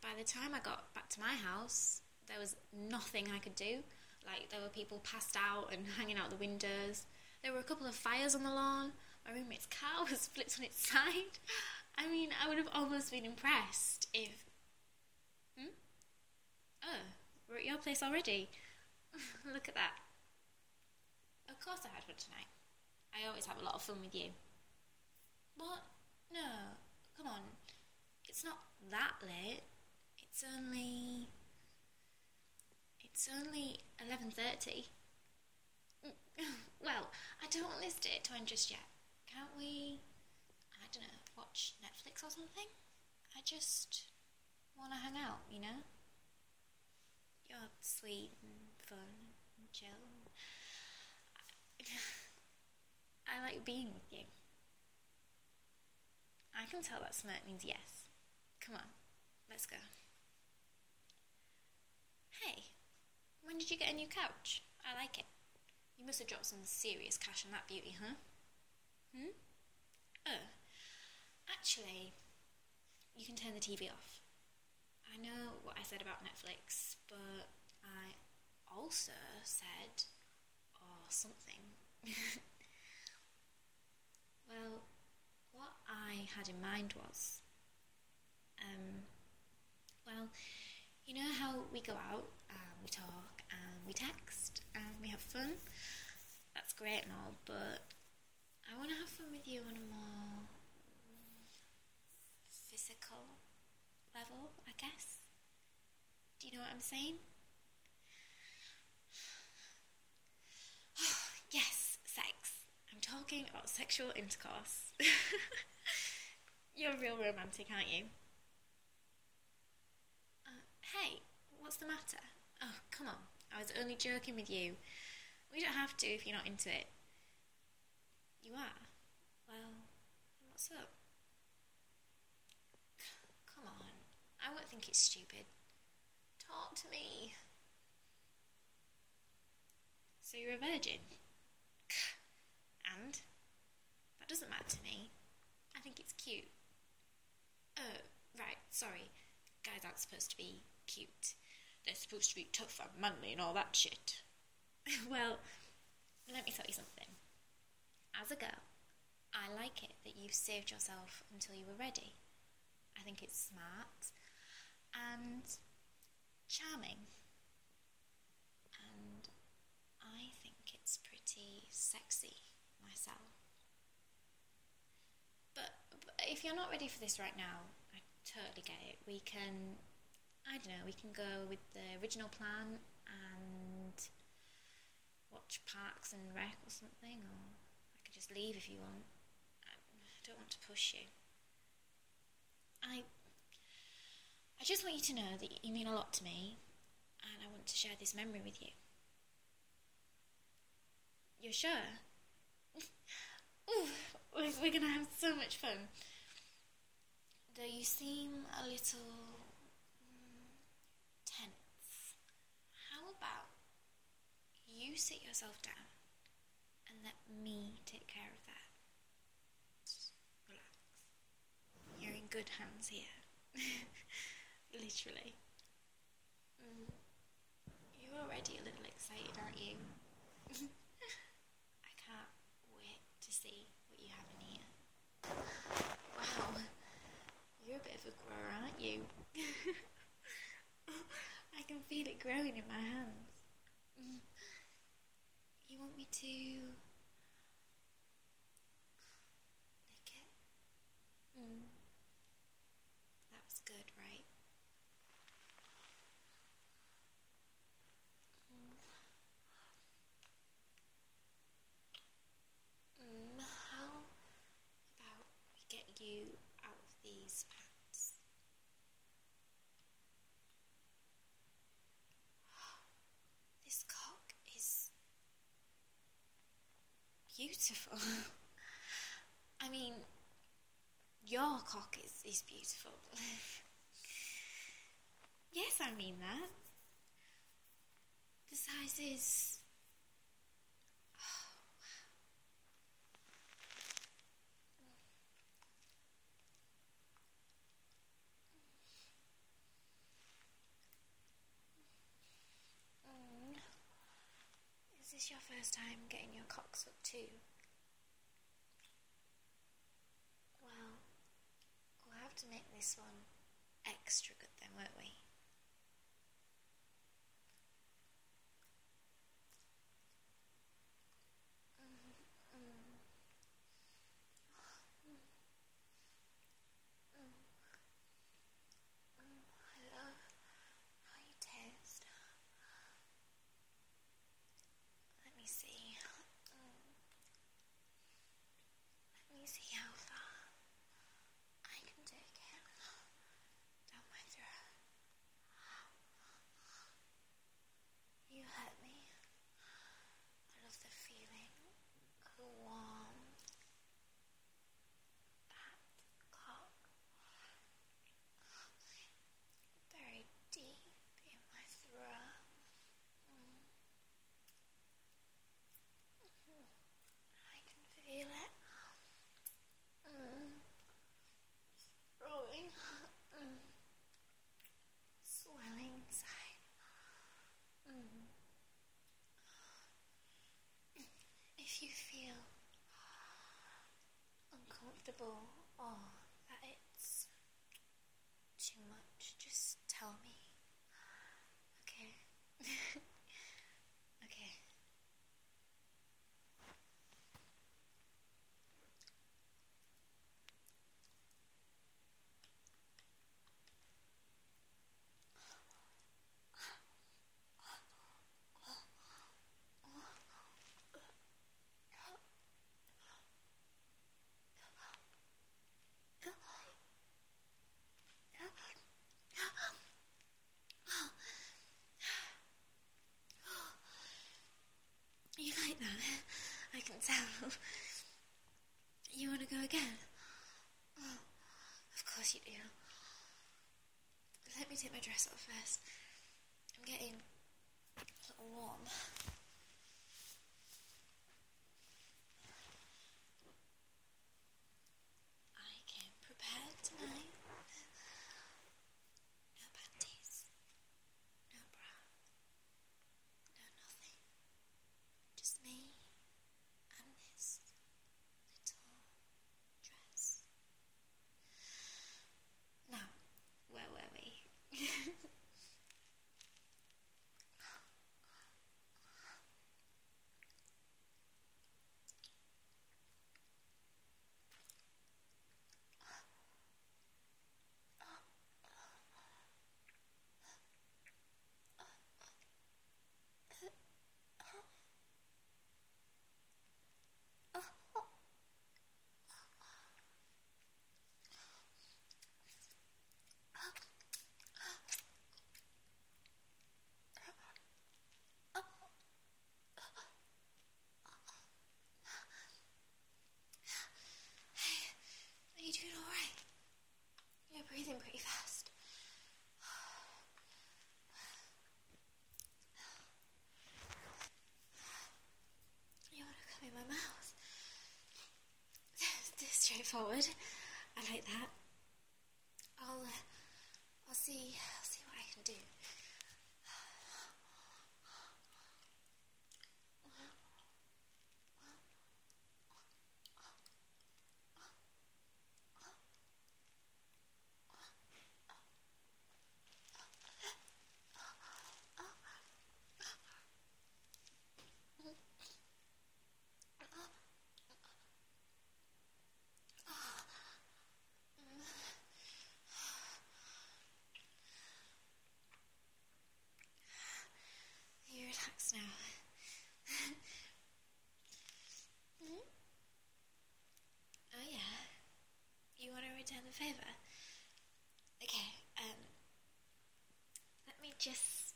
by the time I got back to my house, there was nothing I could do. Like, there were people passed out and hanging out the windows. There were a couple of fires on the lawn. My roommate's car was flipped on its side. I mean, I would have almost been impressed if... Oh, we're at your place already. Look at that. Of course I had fun tonight. I always have a lot of fun with you. What? No, come on. It's not that late. It's only 11:30. Well, I don't want this date to end just yet. Can't we, I don't know, watch Netflix or something? I just want to hang out, you know? You're sweet and fun and chill. I like being with you. I can tell that smirk means yes. Come on, let's go. Hey, when did you get a new couch? I like it. You must have dropped some serious cash on that beauty, huh? Oh, actually, you can turn the TV off. I know what I said about Netflix, but I also said, or something. Well, what I had in mind was, you know how we go out and we talk and we text and we have fun? That's great and all, but I want to have fun with you on a more physical level, I guess. Do you know what I'm saying? Yes, sex. I'm talking about sexual intercourse. You're real romantic, aren't you? Hey, what's the matter? Oh, come on. I was only joking with you. We don't have to if you're not into it. You are? Well, what's up? Come on. I won't think it's stupid. Talk to me. So you're a virgin? And? That doesn't matter to me. I think it's cute. Oh, right, sorry. Guys aren't supposed to be cute. They're supposed to be tough and manly and all that shit. Well, let me tell you something. As a girl, I like it that you saved yourself until you were ready. I think it's smart and charming. And I think it's pretty sexy myself. But if you're not ready for this right now, I totally get it. We can go with the original plan and watch Parks and Rec or something, or I could just leave if you want. I don't want to push you. I just want you to know that you mean a lot to me, and I want to share this memory with you. You're sure? Ooh, we're going to have so much fun. Though you seem a little tense, how about you sit yourself down and let me take care of that? Just relax. You're in good hands here. Literally. You're already a little excited, aren't you? I can't wait to see what you have in here. Wow, you're a bit of a grower, aren't you? I can feel it growing in my hands. You want me to lick it? That was good, right? How about we get you out of these pants? This cock is beautiful. I mean, your cock is beautiful. Yes, I mean that. The size is... this your first time getting your cocks up too? Well, we'll have to make this one extra good then, won't we? I love how you taste. Let me see. Let me see how far I can take it down my throat. You hurt me. I love the feeling of a warm, fat cock very deep in my throat. I can feel it. Growing. Swelling inside. If you feel uncomfortable or that it's too much, just tell me. Okay? Okay. You like that? I can tell. You want to go again? Oh, of course you do. Let me take my dress off first. I'm getting a little warm. I came prepared tonight. No panties, no bra, no nothing. Just me and this little dress. Now, where were we? Are you doing alright? You're breathing pretty fast. You want to come in my mouth? This straightforward. I like that. I'll see what I can do. You relax now. Oh yeah. You want to return the favour? Okay. Let me just.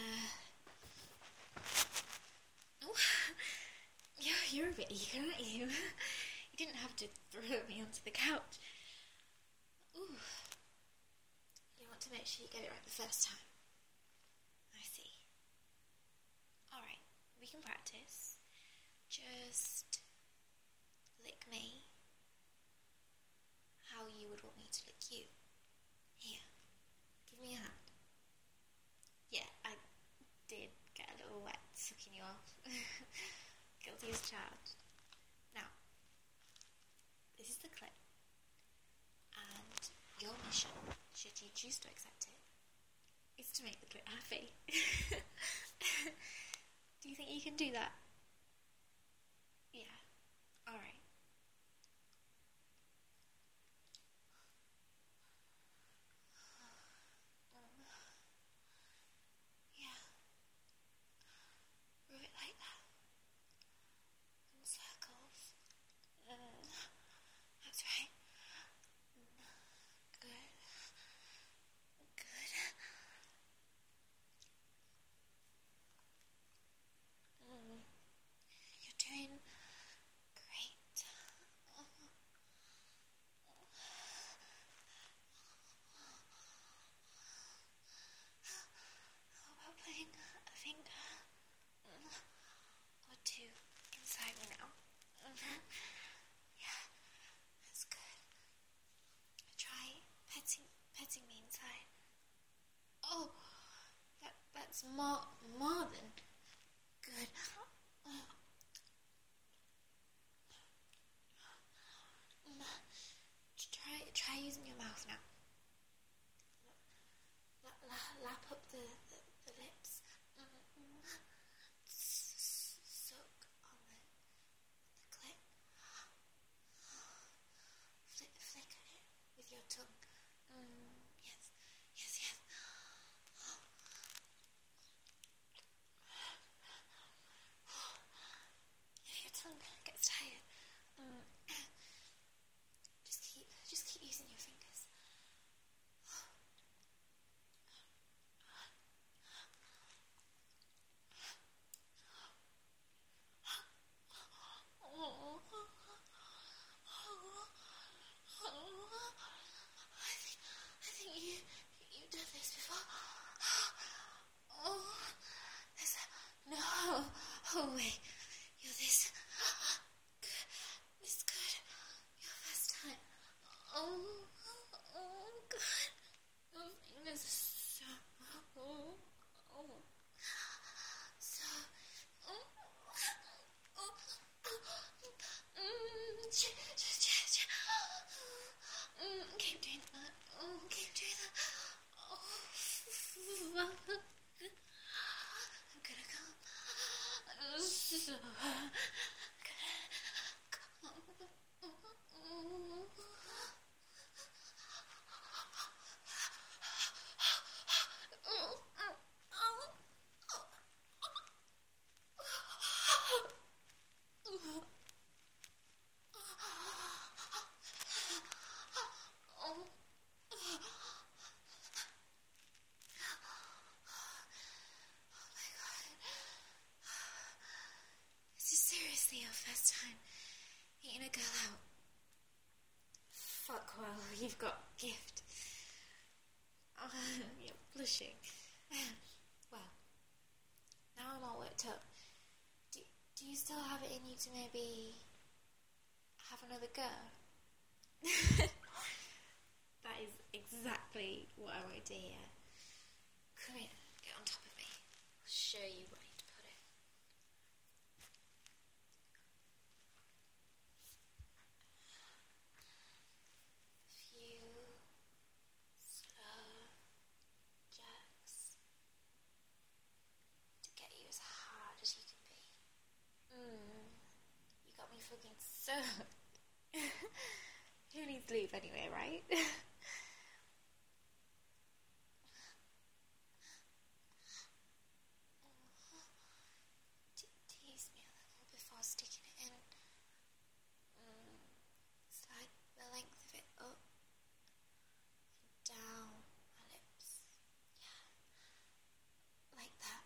Oh, you're a bit eager, aren't you? You didn't have to throw me onto the couch. Ooh. You want to make sure you get it right the first time. I see. Alright, we can practice. Just lick me how you would want me to lick you. Here, give me a hand. Yeah, I did get a little wet sucking you off. is charged. Now, this is the clip, and your mission, should you choose to accept it, is to make the clip happy. Do you think you can do that? Yeah. Alright. Yeah. Move it like that. In circles. That's right. Good. Good. You're doing great. How about putting a finger or two inside me now? Yeah, that's good. Try petting me inside. Oh, that's more than good. Try using your mouth now. Lap up the lips. Suck on the clit. Flick at it with your tongue. Yes. If your tongue gets tired, just keep using your fingers. I think you've done this before. Oh, no way. You're this good. Your first time. Oh, God. Your fingers are so. Keep doing that. Keep doing that. I'm gonna come. This is seriously your first time eating a girl out. Fuck, well, you've got gift. You're blushing. Well, now I'm all worked up. Do you still have it in you to maybe have another go? That is exactly what I want to hear. Come here, get on top of me. I'll show you where to put it. A few slow jerks to get you as hard as you can be. You got me fucking soaked. Who needs lube anyway, right? Tease me a little before sticking it in. Slide the length of it up and down my lips. Yeah, like that.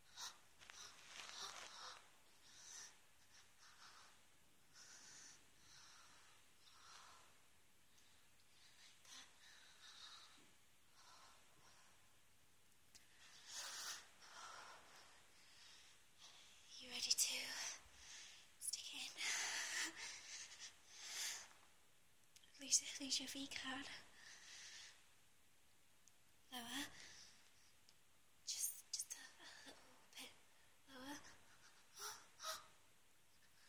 You ready to stick it in? Lose your V card. Lower. Just a little bit lower.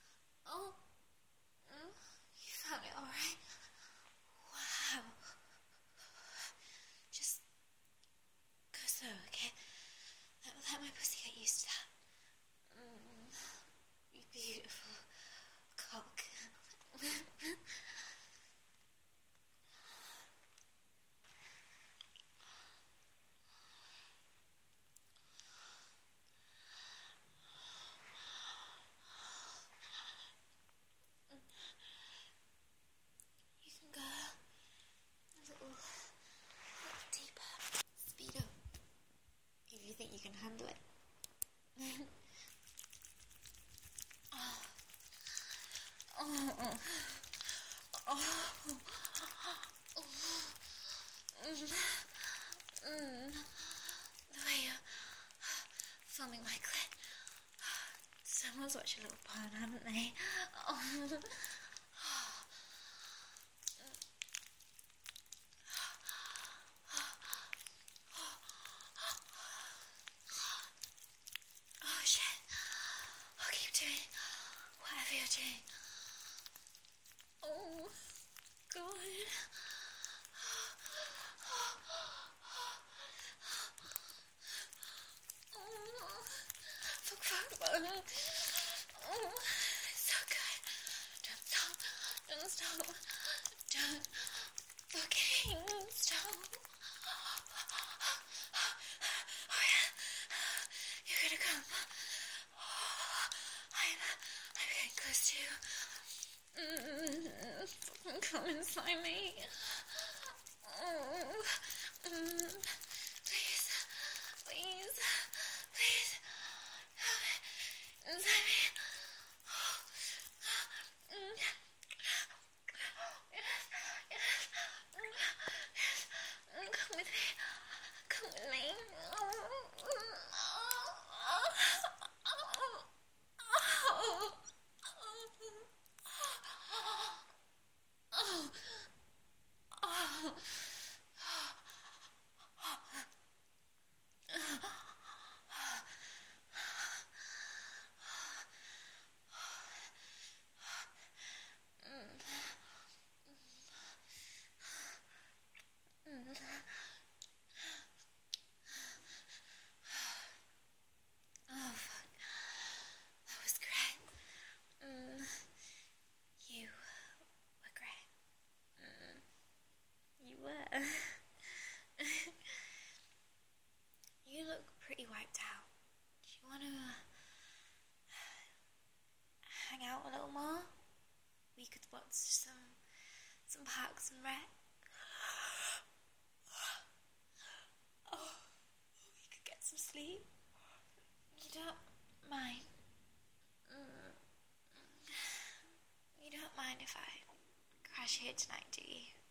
The way you're filming my clit. Someone's watched a little porn, haven't they? Oh. Oh shit. I'll keep doing whatever you're doing. Oh god. Fuck. Oh, it's so good. Don't stop. Don't fucking stop. Oh yeah. You're gonna come. I'm getting close to you. Fucking come inside me. Please. Come inside me. Come with me. Oh, fuck. That was great. You were great. You were. You look pretty wiped out. Do you want to hang out a little more? We could watch some Parks and Rec. Oh, we could get some sleep. You don't mind. You don't mind if I crash here tonight, do you?